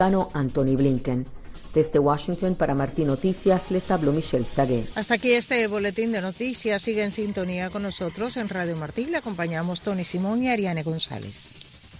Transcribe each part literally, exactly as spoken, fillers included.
Anthony Blinken. Desde Washington para Martí Noticias les habló Michelle Sagué. Hasta aquí este boletín de noticias. Sigue en sintonía con nosotros en Radio Martí. Le acompañamos Tony Simón y Ariane González.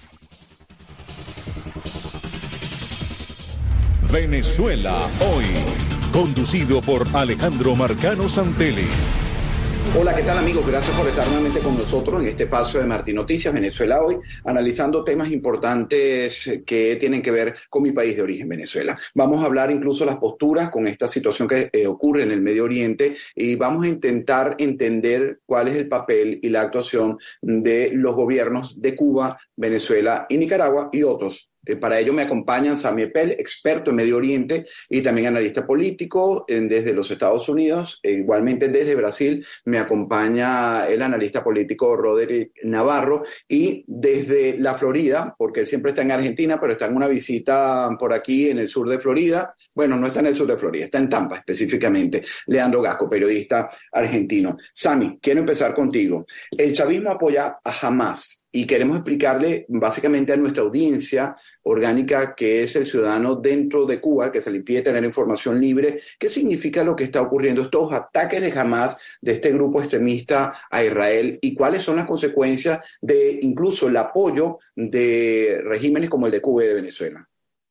Venezuela Hoy, conducido por Alejandro Marcano Santelli. Hola, ¿qué tal amigos? Gracias por estar nuevamente con nosotros en este espacio de Martí Noticias, Venezuela Hoy, analizando temas importantes que tienen que ver con mi país de origen, Venezuela. Vamos a hablar incluso las posturas con esta situación que eh, ocurre en el Medio Oriente y vamos a intentar entender cuál es el papel y la actuación de los gobiernos de Cuba, Venezuela y Nicaragua y otros. Eh, para ello me acompañan Sami Eppel, experto en Medio Oriente y también analista político eh, desde los Estados Unidos. E igualmente desde Brasil me acompaña el analista político Roderick Navarro y desde la Florida, porque él siempre está en Argentina, pero está en una visita por aquí en el sur de Florida. Bueno, no está en el sur de Florida, está en Tampa específicamente. Leandro Gasco, periodista argentino. Sami, quiero empezar contigo. El chavismo apoya a Hamás. Y queremos explicarle básicamente a nuestra audiencia orgánica que es el ciudadano dentro de Cuba, que se le impide tener información libre, qué significa lo que está ocurriendo, estos ataques de Hamás, de este grupo extremista a Israel, y cuáles son las consecuencias de incluso el apoyo de regímenes como el de Cuba y de Venezuela.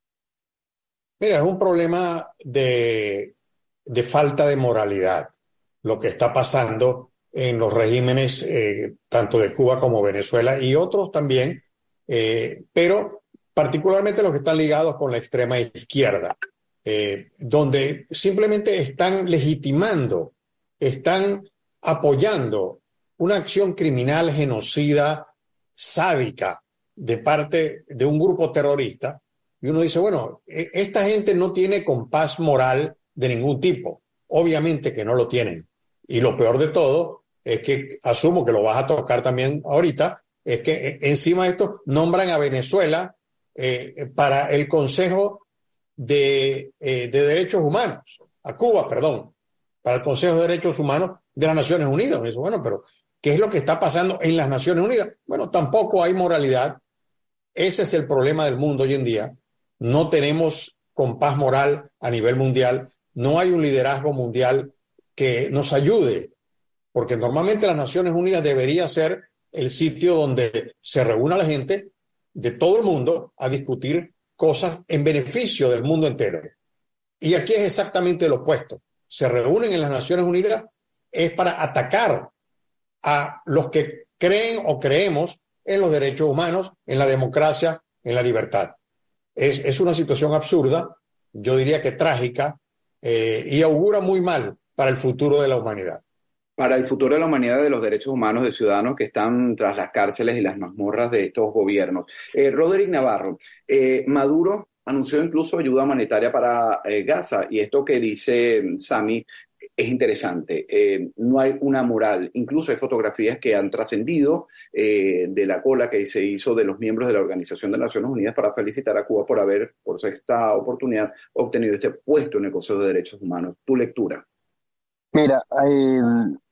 Mira, es un problema de, de falta de moralidad lo que está pasando en los regímenes eh, tanto de Cuba como Venezuela y otros también, eh, pero particularmente los que están ligados con la extrema izquierda, eh, donde simplemente están legitimando, están apoyando una acción criminal, genocida, sádica de parte de un grupo terrorista. Y uno dice, bueno, esta gente no tiene compás moral de ningún tipo. Obviamente que no lo tienen. Y lo peor de todo es que, asumo que lo vas a tocar también ahorita, es que encima de esto nombran a Venezuela eh, para el Consejo de, eh, de Derechos Humanos, a Cuba, perdón, para el Consejo de Derechos Humanos de las Naciones Unidas. Me dice, bueno, pero ¿qué es lo que está pasando en las Naciones Unidas? Bueno, tampoco hay moralidad. Ese es el problema del mundo hoy en día. No tenemos compás moral a nivel mundial, no hay un liderazgo mundial que nos ayude. Porque normalmente las Naciones Unidas debería ser el sitio donde se reúna la gente de todo el mundo a discutir cosas en beneficio del mundo entero. Y aquí es exactamente lo opuesto. Se reúnen en las Naciones Unidas es para atacar a los que creen o creemos en los derechos humanos, en la democracia, en la libertad. Es, es una situación absurda, yo diría que trágica, eh, y augura muy mal para el futuro de la humanidad. Para el futuro de la humanidad, de los derechos humanos de ciudadanos que están tras las cárceles y las mazmorras de estos gobiernos. Eh, Roderick Navarro, eh, Maduro anunció incluso ayuda humanitaria para eh, Gaza, y esto que dice Sami es interesante. Eh, no hay una moral, incluso hay fotografías que han trascendido eh, de la cola que se hizo de los miembros de la Organización de Naciones Unidas para felicitar a Cuba por haber, por esta oportunidad, obtenido este puesto en el Consejo de Derechos Humanos. ¿Tu lectura? Mira, eh,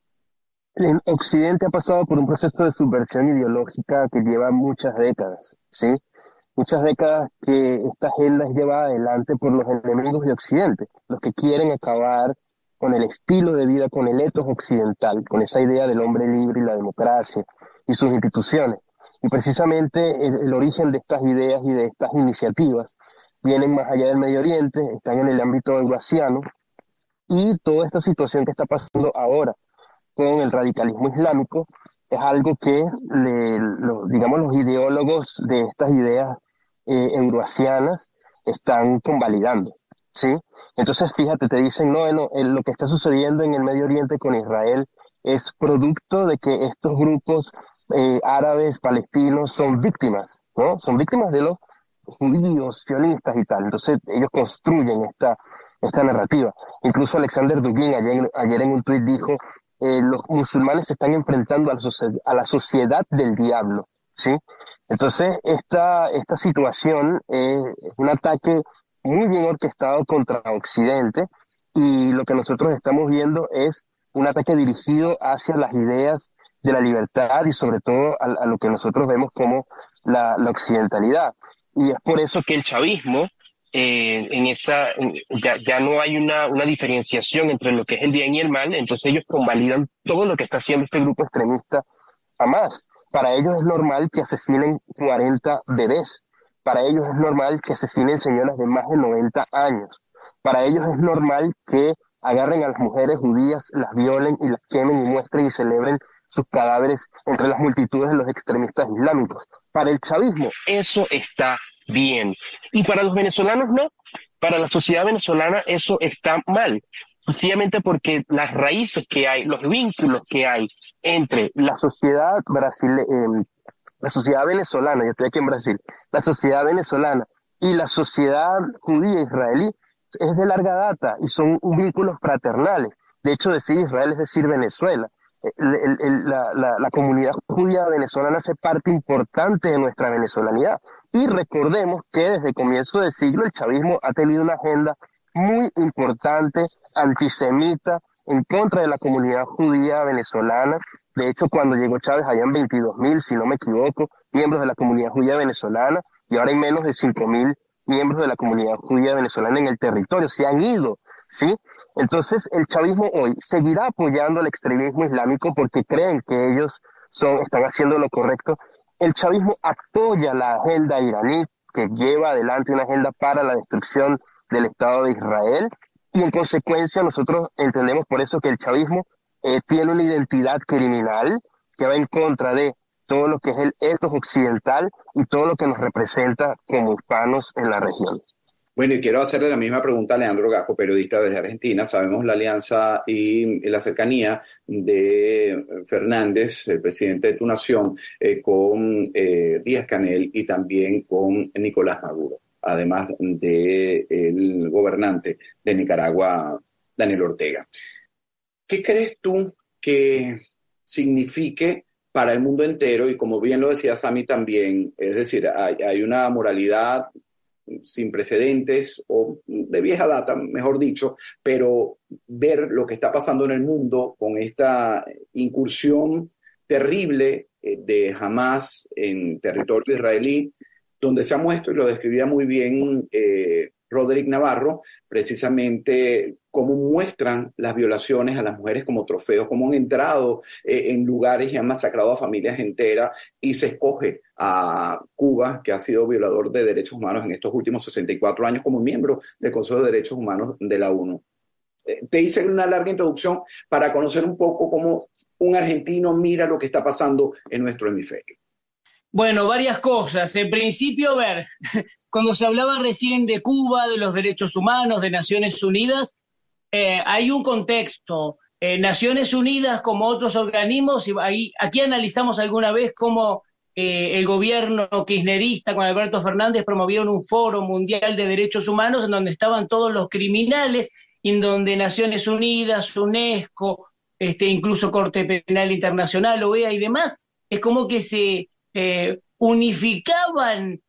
el Occidente ha pasado por un proceso de subversión ideológica que lleva muchas décadas, ¿sí? Muchas décadas que esta agenda es llevada adelante por los enemigos de Occidente, los que quieren acabar con el estilo de vida, con el ethos occidental, con esa idea del hombre libre y la democracia y sus instituciones. Y precisamente el, el origen de estas ideas y de estas iniciativas vienen más allá del Medio Oriente, están en el ámbito eurasiano, y toda esta situación que está pasando ahora con el radicalismo islámico es algo que, le, lo, digamos, los ideólogos de estas ideas eh, euroasianas están convalidando, ¿sí? Entonces, fíjate, te dicen, no, no, lo que está sucediendo en el Medio Oriente con Israel es producto de que estos grupos eh, árabes, palestinos, son víctimas, ¿no? Son víctimas de los judíos, sionistas y tal. Entonces, ellos construyen esta, esta narrativa. Incluso Alexander Dugin ayer, ayer en un tuit dijo, eh, los musulmanes se están enfrentando a la, a la sociedad del diablo, ¿sí? Entonces, esta, esta situación eh, es un ataque muy bien orquestado contra Occidente, y lo que nosotros estamos viendo es un ataque dirigido hacia las ideas de la libertad y sobre todo a, a lo que nosotros vemos como la, la occidentalidad. Y es por eso que el chavismo eh, en esa, en, ya, ya no hay una, una diferenciación entre lo que es el bien y el mal, entonces ellos convalidan todo lo que está haciendo este grupo extremista Hamas. Para ellos es normal que asesinen cuarenta bebés. Para ellos es normal que asesinen señoras de más de noventa años. Para ellos es normal que agarren a las mujeres judías, las violen y las quemen y muestren y celebren sus cadáveres entre las multitudes de los extremistas islámicos. Para el chavismo eso está bien. Y para los venezolanos no. Para la sociedad venezolana eso está mal. Sencillamente porque las raíces que hay, los vínculos que hay entre la sociedad brasile- eh, la sociedad venezolana, yo estoy aquí en Brasil, la sociedad venezolana y la sociedad judía israelí es de larga data y son vínculos fraternales. De hecho, decir Israel es decir Venezuela. El, el, el, la, la, la comunidad judía venezolana hace parte importante de nuestra venezolanidad. Y recordemos que desde el comienzo del siglo el chavismo ha tenido una agenda muy importante, antisemita, en contra de la comunidad judía venezolana. De hecho, cuando llegó Chávez, habían veintidós mil, si no me equivoco, miembros de la comunidad judía venezolana, y ahora hay menos de cinco mil miembros de la comunidad judía venezolana en el territorio. Se han ido, ¿sí? Entonces, el chavismo hoy seguirá apoyando al extremismo islámico porque creen que ellos son, están haciendo lo correcto. El chavismo apoya la agenda iraní, que lleva adelante una agenda para la destrucción del Estado de Israel, y en consecuencia nosotros entendemos por eso que el chavismo eh, tiene una identidad criminal que va en contra de todo lo que es el ethos occidental y todo lo que nos representa como hispanos en la región. Bueno, y quiero hacerle la misma pregunta a Leandro Gasco, periodista desde Argentina. Sabemos la alianza y la cercanía de Fernández, el presidente de tu nación, eh, con eh, Díaz-Canel y también con Nicolás Maduro, además del gobernante de Nicaragua, Daniel Ortega. ¿Qué crees tú que signifique para el mundo entero? Y como bien lo decía Sami también, es decir, hay, hay una moralidad sin precedentes o de vieja data, mejor dicho, pero ver lo que está pasando en el mundo con esta incursión terrible de Hamas en territorio israelí, donde se ha muestro, y lo describía muy bien eh, Roderick Navarro, precisamente cómo muestran las violaciones a las mujeres como trofeos, cómo han entrado eh, en lugares y han masacrado a familias enteras, y se escoge a Cuba, que ha sido violador de derechos humanos en estos últimos sesenta y cuatro años, como miembro del Consejo de Derechos Humanos de la ONU. Eh, te hice una larga introducción para conocer un poco cómo un argentino mira lo que está pasando en nuestro hemisferio. Bueno, varias cosas. En principio, a ver, cuando se hablaba recién de Cuba, de los derechos humanos, de Naciones Unidas, eh, hay un contexto. Eh, Naciones Unidas, como otros organismos, y ahí, aquí analizamos alguna vez cómo eh, el gobierno kirchnerista con Alberto Fernández promovieron un foro mundial de derechos humanos en donde estaban todos los criminales, en donde Naciones Unidas, UNESCO, este, incluso Corte Penal Internacional, O E A y demás, es como que se Eh, unificaban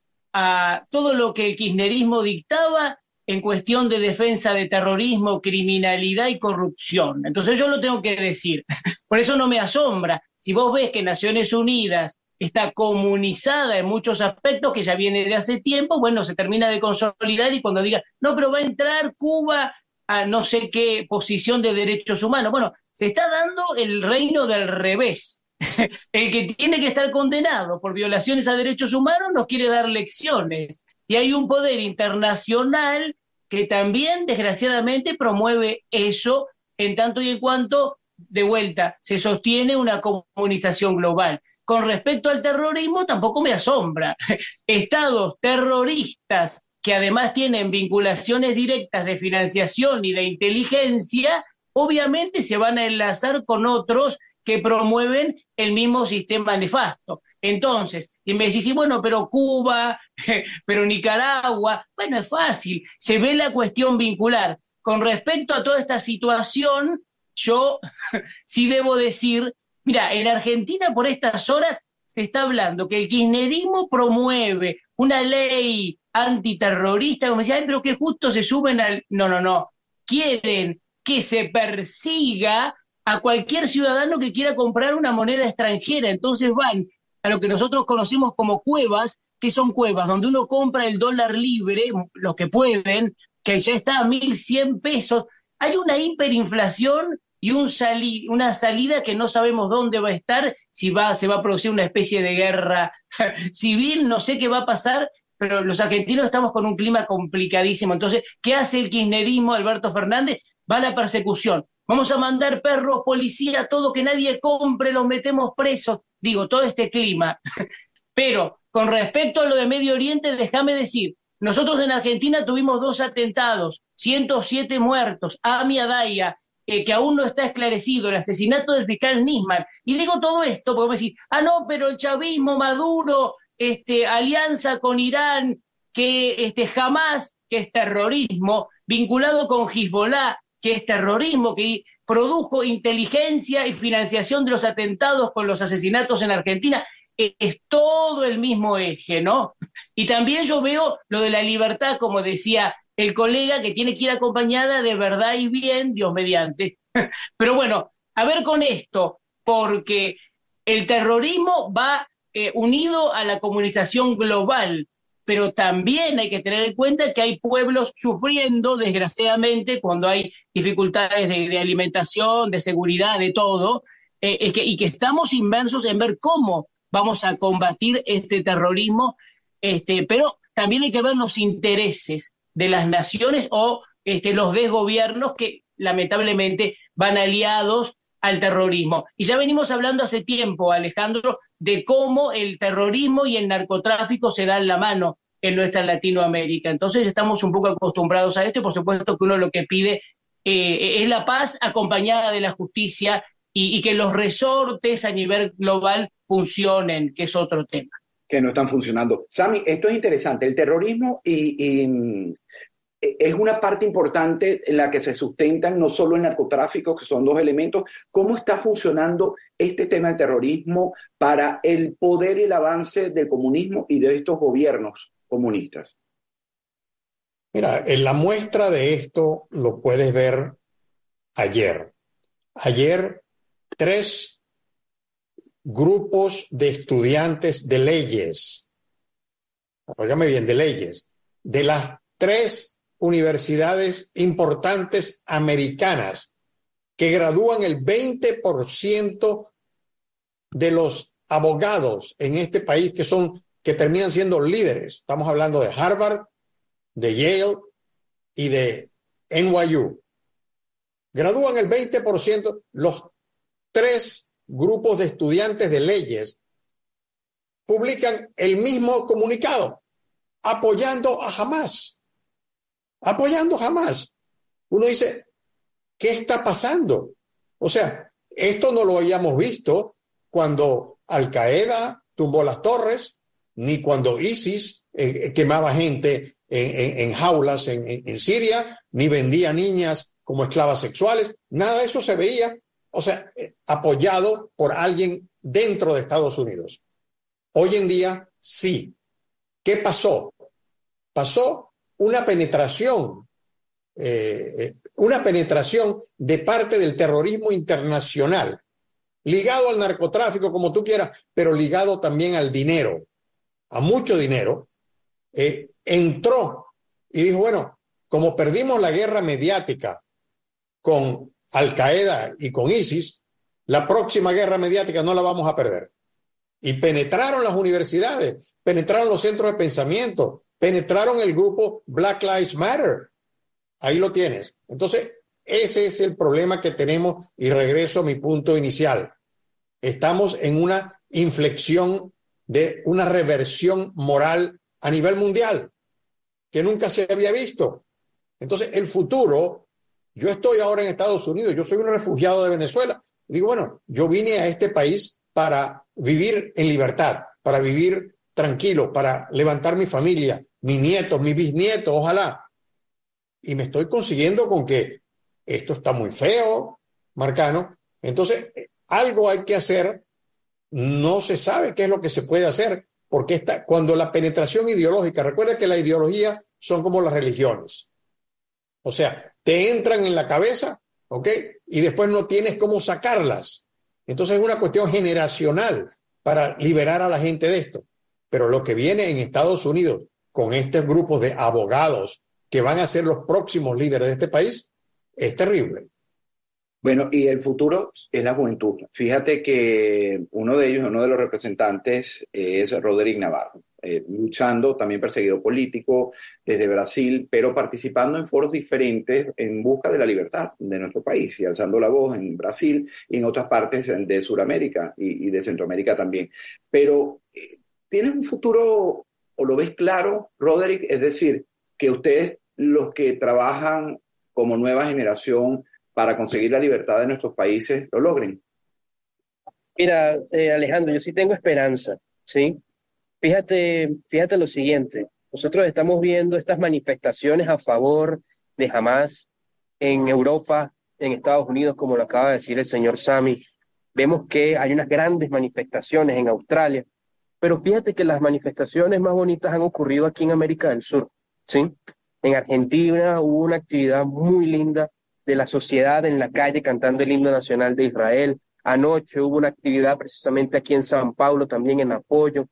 a todo lo que el kirchnerismo dictaba en cuestión de defensa de terrorismo, criminalidad y corrupción. Entonces yo lo tengo que decir. Por eso no me asombra. Si vos ves que Naciones Unidas está comunizada en muchos aspectos, que ya viene de hace tiempo, bueno, se termina de consolidar, y cuando diga, no, pero va a entrar Cuba a no sé qué posición de derechos humanos. Bueno, se está dando el reino del revés. El que tiene que estar condenado por violaciones a derechos humanos nos quiere dar lecciones. Y hay un poder internacional que también, desgraciadamente, promueve eso, en tanto y en cuanto, de vuelta, se sostiene una comunización global. Con respecto al terrorismo, tampoco me asombra. Estados terroristas que además tienen vinculaciones directas de financiación y de inteligencia, obviamente se van a enlazar con otros que promueven el mismo sistema nefasto. Entonces, y me decís, sí, bueno, pero Cuba, pero Nicaragua, bueno, es fácil, se ve la cuestión vincular. Con respecto a toda esta situación, yo sí debo decir, mira, en Argentina por estas horas se está hablando que el kirchnerismo promueve una ley antiterrorista, como decía, ay, pero que justo se suben al... No, no, no, quieren que se persiga a cualquier ciudadano que quiera comprar una moneda extranjera. Entonces van a lo que nosotros conocemos como cuevas, que son cuevas donde uno compra el dólar libre, los que pueden, que ya está a mil cien pesos. Hay una hiperinflación y un sali- una salida que no sabemos dónde va a estar, si va, se va a producir una especie de guerra civil, no sé qué va a pasar, pero los argentinos estamos con un clima complicadísimo. Entonces, ¿qué hace el kirchnerismo, Alberto Fernández? Va a la persecución. Vamos a mandar perros, policía, todo, que nadie compre, los metemos presos. Digo, todo este clima. Pero con respecto a lo de Medio Oriente, déjame decir, nosotros en Argentina tuvimos dos atentados, ciento siete muertos, Ami Adaya, eh, que aún no está esclarecido, el asesinato del fiscal Nisman. Y digo todo esto porque me decís, ah, no, pero el chavismo, Maduro, este, alianza con Irán, que este, Hamas, que es terrorismo, vinculado con Hezbollah, que es terrorismo, que produjo inteligencia y financiación de los atentados con los asesinatos en Argentina. Es todo el mismo eje, ¿no? Y también yo veo lo de la libertad, como decía el colega, que tiene que ir acompañada de verdad y bien, Dios mediante. Pero bueno, a ver con esto, porque el terrorismo va eh, unido a la comunización global, pero también hay que tener en cuenta que hay pueblos sufriendo, desgraciadamente, cuando hay dificultades de, de alimentación, de seguridad, de todo, eh, es que, y que estamos inmersos en ver cómo vamos a combatir este terrorismo, este, pero también hay que ver los intereses de las naciones o este, los desgobiernos que lamentablemente van aliados al terrorismo. Y ya venimos hablando hace tiempo, Alejandro, de cómo el terrorismo y el narcotráfico se dan la mano en nuestra Latinoamérica. Entonces estamos un poco acostumbrados a esto y por supuesto que uno lo que pide eh, es la paz acompañada de la justicia y, y que los resortes a nivel global funcionen, que es otro tema. Que no están funcionando. Sami, esto es interesante. El terrorismo y, y, es una parte importante en la que se sustentan no solo el narcotráfico, que son dos elementos. ¿Cómo está funcionando este tema del terrorismo para el poder y el avance del comunismo y de estos gobiernos comunistas? Mira, en la muestra de esto lo puedes ver ayer. Ayer, tres grupos de estudiantes de leyes, óigame bien, de leyes, de las tres universidades importantes americanas que gradúan el veinte por ciento de los abogados en este país que son, que terminan siendo líderes. Estamos hablando de Harvard, de Yale y de N Y U. Gradúan el veinte por ciento los tres grupos de estudiantes de leyes publican el mismo comunicado, apoyando a Hamas, apoyando a Hamas. Uno dice, ¿qué está pasando? O sea, esto no lo habíamos visto cuando Al Qaeda tumbó las torres, ni cuando ISIS eh, quemaba gente en, en, en jaulas en, en, en Siria, ni vendía niñas como esclavas sexuales. Nada de eso se veía. O sea, eh, apoyado por alguien dentro de Estados Unidos. Hoy en día, sí. ¿Qué pasó? Pasó una penetración, eh, eh, una penetración de parte del terrorismo internacional, ligado al narcotráfico, como tú quieras, pero ligado también al dinero, a mucho dinero. Eh, entró y dijo, bueno, como perdimos la guerra mediática con Al Qaeda y con ISIS, la próxima guerra mediática no la vamos a perder. Y penetraron las universidades, penetraron los centros de pensamiento, penetraron el grupo Black Lives Matter. Ahí lo tienes. Entonces, ese es el problema que tenemos y regreso a mi punto inicial. Estamos en una inflexión de una reversión moral a nivel mundial que nunca se había visto. Entonces, el futuro... Yo estoy ahora en Estados Unidos, yo soy un refugiado de Venezuela. Digo, bueno, yo vine a este país para vivir en libertad, para vivir tranquilo, para levantar mi familia, mis nietos, mis bisnietos, ojalá. Y me estoy consiguiendo con que esto está muy feo, Marcano. Entonces, algo hay que hacer. No se sabe qué es lo que se puede hacer, porque está, cuando la penetración ideológica, recuerda que la ideología son como las religiones. O sea, te entran en la cabeza, ¿ok? Y después no tienes cómo sacarlas. Entonces es una cuestión generacional. para liberar a la gente de esto. Pero lo que viene en Estados Unidos con estos grupos de abogados que van a ser los próximos líderes de este país es terrible. Bueno, y el futuro es la juventud. Fíjate que uno de ellos, uno de los representantes, es Roderick Navarro, eh, luchando, también perseguido político desde Brasil, pero participando en foros diferentes en busca de la libertad de nuestro país y alzando la voz en Brasil y en otras partes de Sudamérica y, y de Centroamérica también. Pero, eh, ¿tienes un futuro o lo ves claro, Roderick? Es decir, que ustedes, los que trabajan como nueva generación para conseguir la libertad de nuestros países, lo logren. Mira, eh, Alejandro, yo sí tengo esperanza, ¿sí? Fíjate, fíjate lo siguiente, nosotros estamos viendo estas manifestaciones a favor de Hamás en Europa, en Estados Unidos, como lo acaba de decir el señor Sami. Vemos que hay unas grandes manifestaciones en Australia, pero fíjate que las manifestaciones más bonitas han ocurrido aquí en América del Sur, ¿sí? En Argentina hubo una actividad muy linda de la sociedad en la calle cantando el himno nacional de Israel. Anoche hubo una actividad precisamente aquí en San Paulo también en apoyo.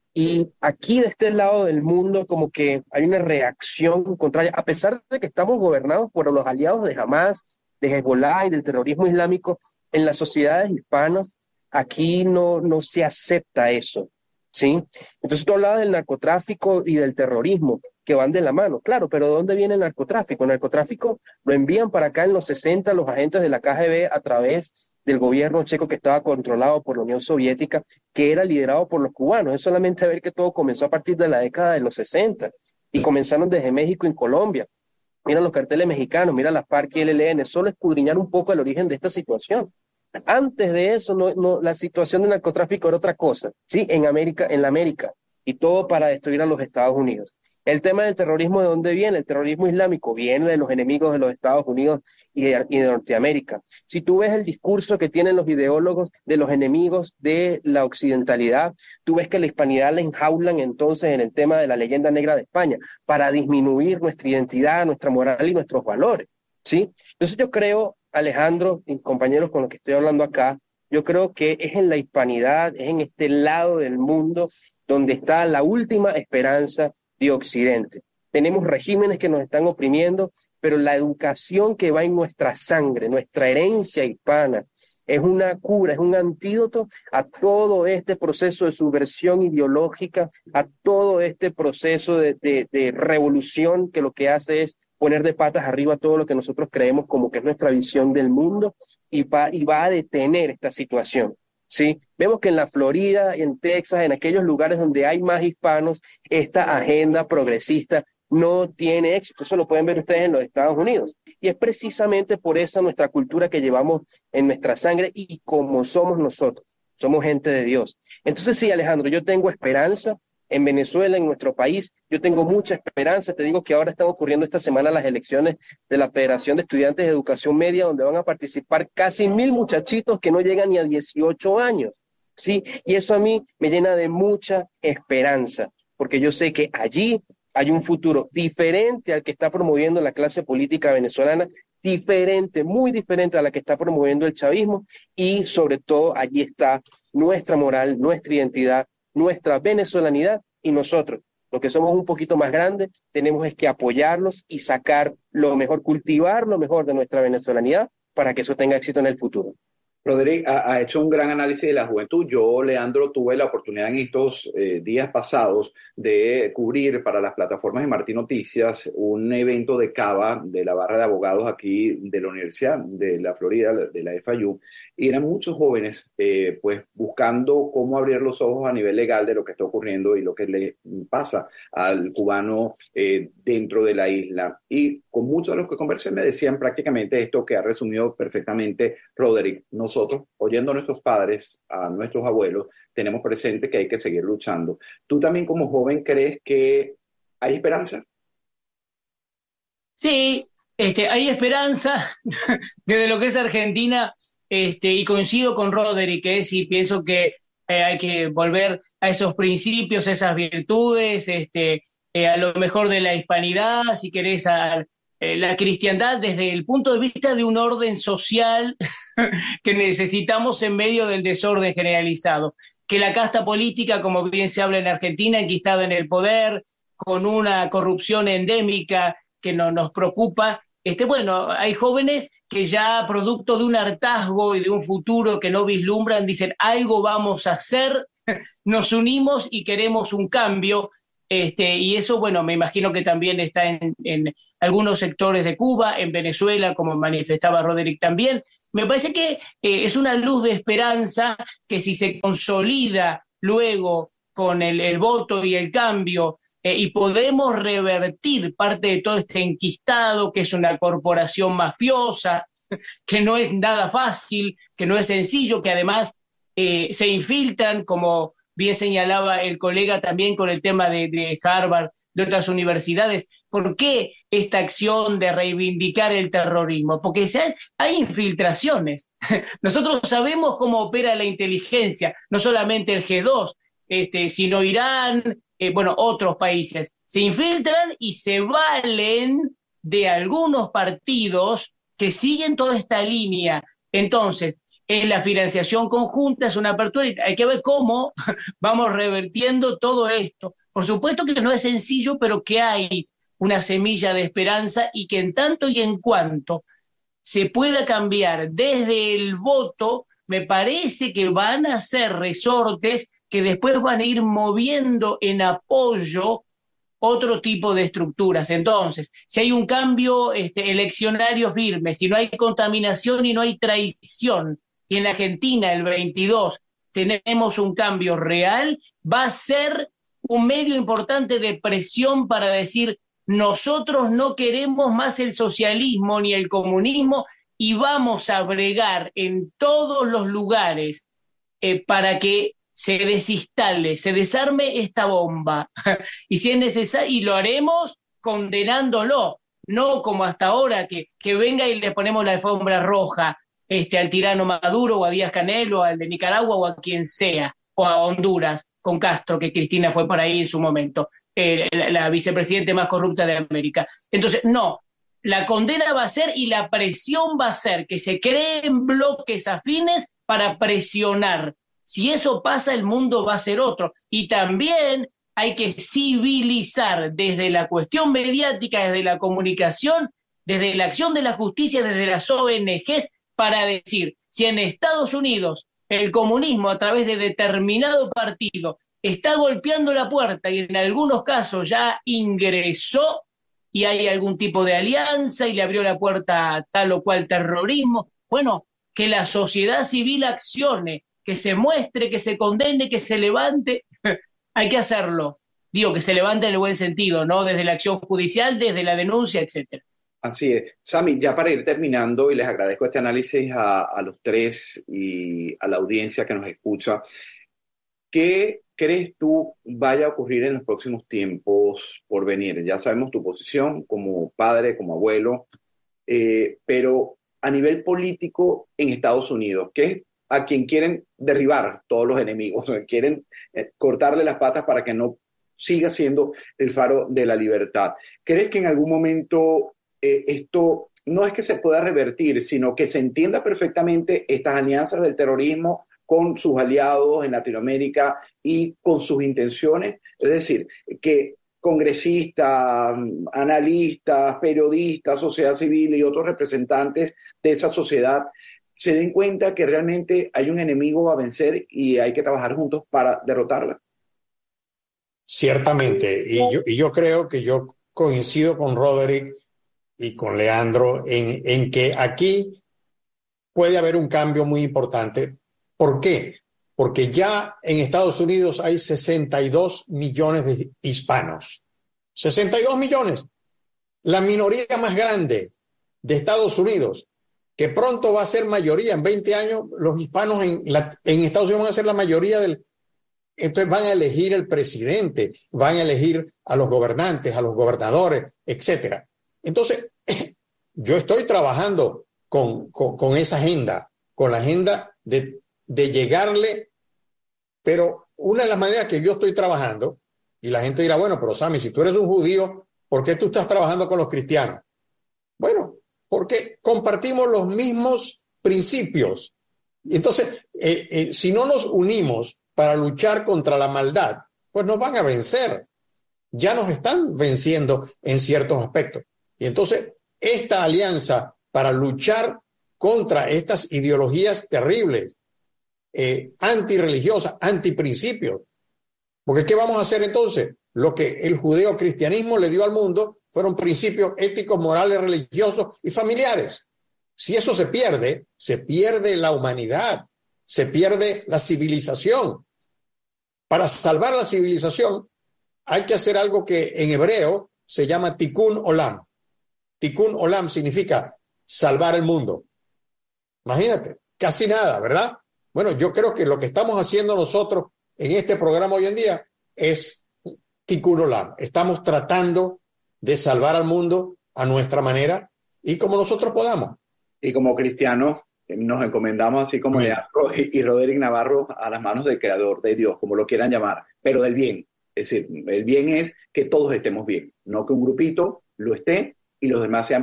Y aquí de este lado del mundo como que hay una reacción contraria, a pesar de que estamos gobernados por los aliados de Hamás, de Hezbollah y del terrorismo islámico, en las sociedades hispanas aquí no, no se acepta eso, ¿sí? Entonces tú hablabas del narcotráfico y del terrorismo, que van de la mano, claro, pero ¿de dónde viene el narcotráfico? El narcotráfico lo envían para acá en los sesenta los agentes de la K G B a través del gobierno checo que estaba controlado por la Unión Soviética, que era liderado por los cubanos. Es solamente ver que todo comenzó a partir de la década de los sesenta y comenzaron desde México y Colombia. Mira los carteles mexicanos, mira las FARC y el E L N, solo escudriñar un poco el origen de esta situación. Antes de eso, no, no, la situación del narcotráfico era otra cosa, ¿sí? En América, en la América, y todo para destruir a los Estados Unidos. El tema del terrorismo, ¿de dónde viene? El terrorismo islámico viene de los enemigos de los Estados Unidos y de, y de Norteamérica. Si tú ves el discurso que tienen los ideólogos de los enemigos de la occidentalidad, tú ves que la hispanidad la enjaulan entonces en el tema de la leyenda negra de España para disminuir nuestra identidad, nuestra moral y nuestros valores, ¿sí? Entonces yo creo, Alejandro y compañeros con los que estoy hablando acá, yo creo que es en la hispanidad, es en este lado del mundo donde está la última esperanza de Occidente. Tenemos regímenes que nos están oprimiendo, pero la educación que va en nuestra sangre, nuestra herencia hispana, es una cura, es un antídoto a todo este proceso de subversión ideológica, a todo este proceso de, de, de revolución que lo que hace es poner de patas arriba todo lo que nosotros creemos como que es nuestra visión del mundo y va, y va a detener esta situación. ¿Sí? Vemos que en la Florida, en Texas, en aquellos lugares donde hay más hispanos, esta agenda progresista no tiene éxito. Eso lo pueden ver ustedes en los Estados Unidos. Y es precisamente por esa nuestra cultura que llevamos en nuestra sangre y como somos nosotros. Somos gente de Dios. Entonces sí, Alejandro, yo tengo esperanza en Venezuela, en nuestro país. Yo tengo mucha esperanza. Te digo que ahora están ocurriendo esta semana las elecciones de la Federación de Estudiantes de Educación Media, donde van a participar casi mil muchachitos que no llegan ni a dieciocho años, ¿sí? Y eso a mí me llena de mucha esperanza, porque yo sé que allí hay un futuro diferente al que está promoviendo la clase política venezolana, diferente, muy diferente a la que está promoviendo el chavismo, y sobre todo allí está nuestra moral, nuestra identidad, nuestra venezolanidad, y nosotros, los que somos un poquito más grandes, tenemos es que apoyarlos y sacar lo mejor, cultivar lo mejor de nuestra venezolanidad para que eso tenga éxito en el futuro. Roderick ha, ha hecho un gran análisis de la juventud. Yo, Leandro, tuve la oportunidad en estos eh, días pasados de cubrir para las plataformas de Martín Noticias un evento de Cava, de la barra de abogados aquí de la Universidad de la Florida, de la F I U, y eran muchos jóvenes eh, pues buscando cómo abrir los ojos a nivel legal de lo que está ocurriendo y lo que le pasa al cubano eh, dentro de la isla. Y con muchos de los que conversé me decían prácticamente esto que ha resumido perfectamente Roderick. Nosotros, oyendo a nuestros padres, a nuestros abuelos, tenemos presente que hay que seguir luchando. ¿Tú también como joven crees que hay esperanza? Sí, este, hay esperanza desde lo que es Argentina, este, y coincido con Roderick, que sí, pienso que eh, hay que volver a esos principios, esas virtudes, este, eh, a lo mejor de la hispanidad, si querés, a eh, la cristiandad desde el punto de vista de un orden social que necesitamos en medio del desorden generalizado. que la casta política, como bien se habla en Argentina, enquistada en el poder, con una corrupción endémica que no, nos preocupa. Este, bueno, hay jóvenes que ya producto de un hartazgo y de un futuro que no vislumbran, dicen algo vamos a hacer, nos unimos y queremos un cambio. Este, y eso, bueno, me imagino que también está en, en algunos sectores de Cuba, en Venezuela, como manifestaba Roderick también. Me parece que eh, es una luz de esperanza que si se consolida luego con el, el voto y el cambio, eh, y podemos revertir parte de todo este enquistado, que es una corporación mafiosa, que no es nada fácil, que no es sencillo, que además eh, se infiltran, como bien señalaba el colega también con el tema de, de Harvard, de otras universidades. ¿Por qué esta acción de reivindicar el terrorismo? Porque se han, hay infiltraciones. Nosotros sabemos cómo opera la inteligencia, no solamente el G dos, este, sino Irán, eh, bueno, otros países. Se infiltran y se valen de algunos partidos que siguen toda esta línea. Entonces, es la financiación conjunta, es una apertura, y hay que ver cómo vamos revertiendo todo esto. Por supuesto que no es sencillo, pero que hay una semilla de esperanza y que en tanto y en cuanto se pueda cambiar desde el voto, me parece que van a ser resortes que después van a ir moviendo en apoyo otro tipo de estructuras. Entonces, si hay un cambio este, eleccionario firme, si no hay contaminación y no hay traición, y en Argentina el veintidós tenemos un cambio real, va a ser un medio importante de presión para decir nosotros no queremos más el socialismo ni el comunismo y vamos a bregar en todos los lugares eh, para que se desinstale, se desarme esta bomba. Y si es necesario, y lo haremos condenándolo, no como hasta ahora que, que venga y le ponemos la alfombra roja este, al tirano Maduro o a Díaz Canel o al de Nicaragua o a quien sea, o a Honduras con Castro, que Cristina fue por ahí en su momento, eh, la, la vicepresidente más corrupta de América. Entonces, no, la condena va a ser y la presión va a ser que se creen bloques afines para presionar. Si eso pasa, el mundo va a ser otro. Y también hay que civilizar desde la cuestión mediática, desde la comunicación, desde la acción de la justicia, desde las O N Ges, para decir, si en Estados Unidos el comunismo a través de determinado partido está golpeando la puerta y en algunos casos ya ingresó y hay algún tipo de alianza y le abrió la puerta a tal o cual terrorismo, bueno, que la sociedad civil accione, que se muestre, que se condene, que se levante, hay que hacerlo. Digo, que se levante en el buen sentido, ¿no? Desde la acción judicial, desde la denuncia, etcétera. Así es. Sami, ya para ir terminando, y les agradezco este análisis a, a los tres y a la audiencia que nos escucha, ¿qué crees tú vaya a ocurrir en los próximos tiempos por venir? Ya sabemos tu posición como padre, como abuelo, eh, pero a nivel político en Estados Unidos, ¿qué es a quien quieren derribar todos los enemigos? Quieren eh, cortarle las patas para que no siga siendo el faro de la libertad. ¿Crees que en algún momento eh, esto no es que se pueda revertir, sino que se entienda perfectamente estas alianzas del terrorismo con sus aliados en Latinoamérica y con sus intenciones? Es decir, que congresistas, analistas, periodistas, sociedad civil y otros representantes de esa sociedad se den cuenta que realmente hay un enemigo a vencer y hay que trabajar juntos para derrotarla. Ciertamente, y yo, y yo creo que yo coincido con Roderick y con Leandro en, en que aquí puede haber un cambio muy importante. ¿Por qué? Porque ya en Estados Unidos hay sesenta y dos millones de hispanos. sesenta y dos millones. La minoría más grande de Estados Unidos, que pronto va a ser mayoría. En veinte años, los hispanos en, la, en Estados Unidos van a ser la mayoría del... Entonces van a elegir el presidente, van a elegir a los gobernantes, a los gobernadores, etcétera. Entonces, yo estoy trabajando con, con, con esa agenda, con la agenda de, de llegarle, pero una de las maneras que yo estoy trabajando, y la gente dirá, bueno, pero Sami, si tú eres un judío, ¿por qué tú estás trabajando con los cristianos? Bueno, porque compartimos los mismos principios. Entonces, eh, eh, si no nos unimos, para luchar contra la maldad, pues nos van a vencer. Ya nos están venciendo en ciertos aspectos. Y entonces, esta alianza para luchar contra estas ideologías terribles, eh, antirreligiosas, antiprincipios. Porque ¿qué vamos a hacer entonces? Lo que el judeocristianismo le dio al mundo fueron principios éticos, morales, religiosos y familiares. Si eso se pierde, se pierde la humanidad, se pierde la civilización. Para salvar la civilización hay que hacer algo que en hebreo se llama tikkun olam. Tikkun olam significa salvar el mundo. Imagínate, casi nada, ¿verdad? Bueno, yo creo que lo que estamos haciendo nosotros en este programa hoy en día es tikkun olam. Estamos tratando de salvar al mundo a nuestra manera y como nosotros podamos. Y como cristianos nos encomendamos, así como Leandro y Roderick Navarro, a las manos del Creador, de Dios, como lo quieran llamar, pero del bien. Es decir, el bien es que todos estemos bien, no que un grupito lo esté y los demás sean